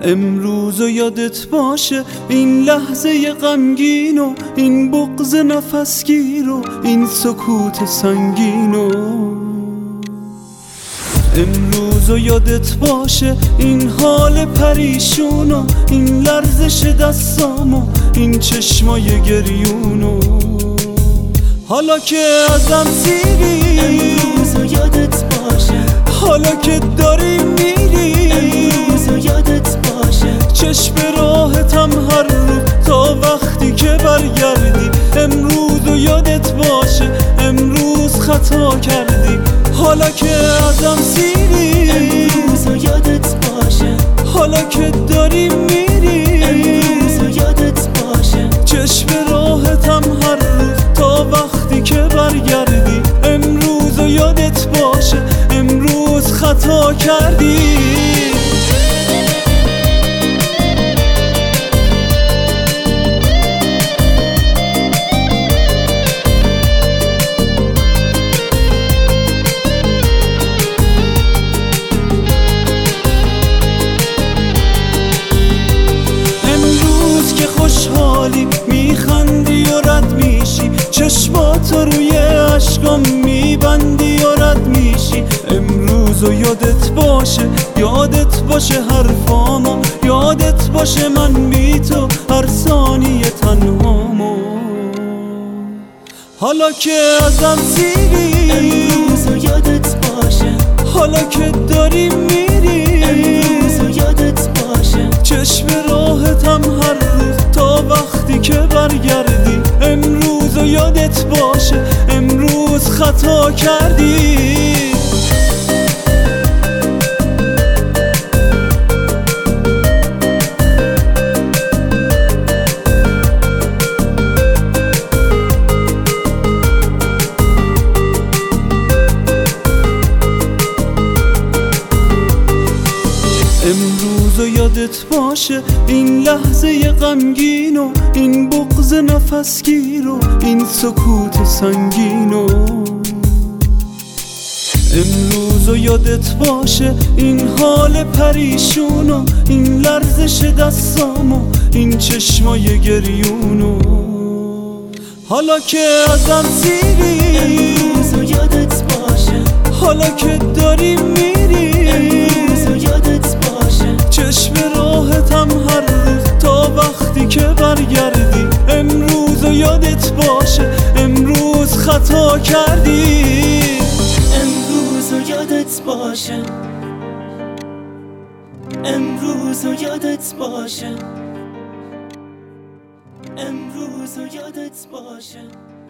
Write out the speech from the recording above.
امروز و یادت باشه این لحظه غمگین و این بغض نفسگیر و این سکوت سنگین و امروز و یادت باشه این حال پریشون و این لرزش دستام و این چشمای گریون و حالا که ازم سیری امروز و یادت باشه حالا که داری میری امروز و یادت باشه چشم راحتم هر روز تا وقتی که برگردی امروز و یادت باشه امروز خطا کردی حالا که ازم سیری امروز و یادت باشه حالا که داری میری امروز و یادت باشه چشم راحتم هر روز تا وقتی که برگردی امروز و یادت باشه امروز خطا کردی خوشحالی میخندی و رد میشی چشماتو روی عشقام میبندی و رد میشی امروز و یادت باشه حرفامو یادت باشه من بی تو هر ثانیه تنهامو حالا که ازم سیری امروز و یادت باشه حالا که داری میری امروز و یادت باشه چشم راحتم هر روز تا وقتی که برگردی امروز و یادت باشه امروز خطا کردی امروز و یادت باشه این لحظه غمگین و این بغض نفسگیر و این سکوت سنگین و امروز و یادت باشه این حال پریشون و این لرزش دستام و این چشمای گریون و حالا که ازم سیری امروز و یادت باشه حالا که داری میری امروز و یادت باشه چشم راحتم هر روز تا وقتی که برگردی امروز و یادت باشه امروز خطا کردی امروز و یادت باشه امروز و یادت باشه امروز و یادت باشه